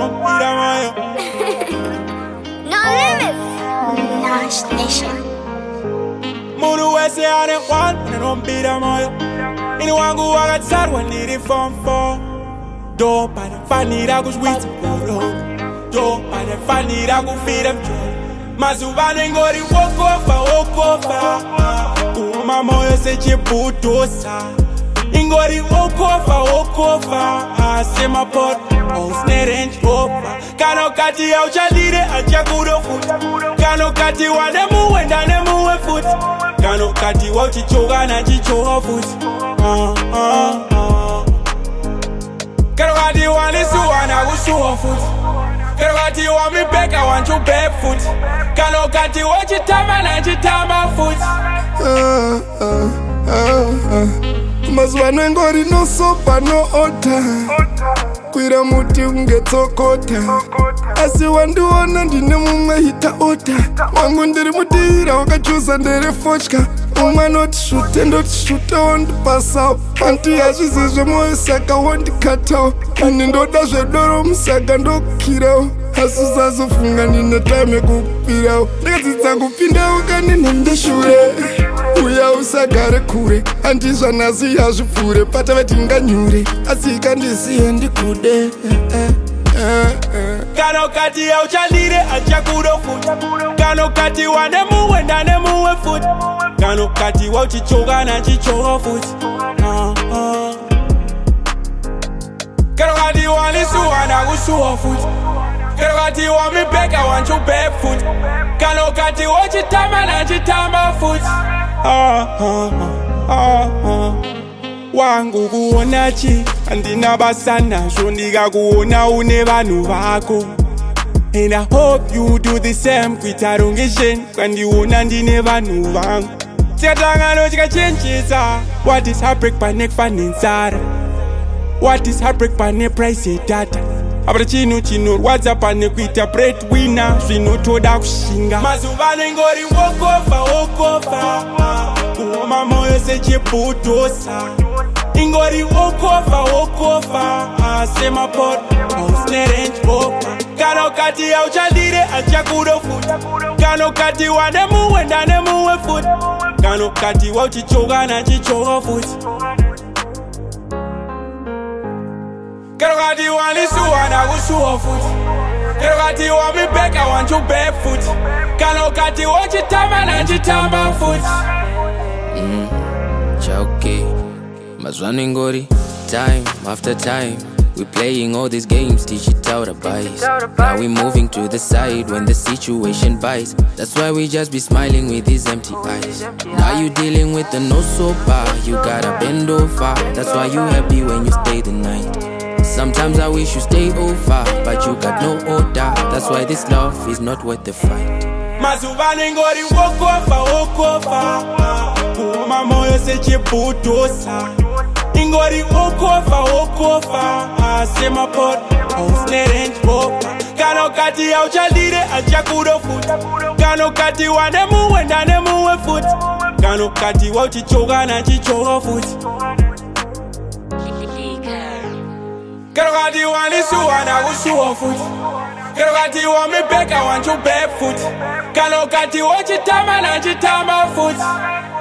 No limits. Nash Nation. Munu wese ane kwan, nanombira moyo. Ini wangu wakatsarwa ndiri form 4. Do panafanira kuzwitsa kuro. Do panafanira kufira mjolo. Mazuva nengori wokofa. Kuoma moyo sechibutosa. Ingori wokofa. Sema pot, usne range rover. Kano kati ya uchadire achakudofuta. Kano kati wanemuwe ndanemuwe futi. Kano kati wa uchichoga na chichoga futi. Kano kati walisuwa na kusuwa futi. Kano kati wa mipeka wanchu barefoot. Kano kati wa chitama na chitama futi. Mazuva nengori no sopa no ota. Kwira muti ungetokota. Asi wandiona ndine mumwe hita ota. Wangu ndiri mudira wakachuza ndere fochka. Umwe notishuta ndotishuta wandipasao. Anti yazvizizve moyo saka wandikatao. Ini ndoda zvedoro musaka ndokukirao. Asi usazofunga ndine time yekukupirao. Ndakadzidza kupindawo kanine ndeshure. Uya usagare kure, handizva nhasi yazvipfure. Patave tinganyure, asi ikandisiye ndikude. Kano kati ya uchandire achakudofuta. Kano kati wanemuwe ndanemuwe futi. Kano kati wa uchichoga na chichoga futi. Kano kati walisuwa na kusuwa futi. Kano kati wa mipeka wanchu barefoot. Kano kati wa chitama na chitama futi. Wangu kuonachi andina basana shondika kuona une vanhu vako. And I hope you do the same kuitarongesheni kandiona ndine vanhu vangu. Tikatangano tikachenjesa. What is heartbreak pane kufanenzara. What is heartbreak pane price yedata. Apata chinorwadza pane kuita breadwinner zvinotoda kushinga. Mazuva nengori wokofa. Kuoma moyo sechibutosa. Ingori wokofa. Sema pot, usne range rover. Kano kati ya uchadire achakudofuta. Kano kati wanemuwe ndanemuwe futi. Kano kati wa uchichoga na chichoga futi. Kano kati walisuwa na kusuwa futi. Kano kati wa mipeka wanchu barefoot. Kano kati wa chitama na chitama futi. Okay. Mazwani ngori, time after time. We playing all these games, teach it out of bias. Now we moving to the side when the situation bites. That's why we just be smiling with these empty eyes. Now you dealing with the no sober. You gotta bend over. That's why you happy when you stay the night. Sometimes I wish you stay over, but you got no order. That's why this love is not worth the fight. Mazuva nengori wokofa. Kuoma moyo sechibutosa. Ingori wokofa. Sema pot, usne range rover. Kano kati ya uchadire achakudofuta. Kano kati wanemuwe ndanemuwe futi. Kano kati wa uchichoga na chichoga futi. Kano kati walisuwa na kusuwa futi. Kano kati wa mipeka wanchu barefoot. Kano kati wa chitama na chitama futi.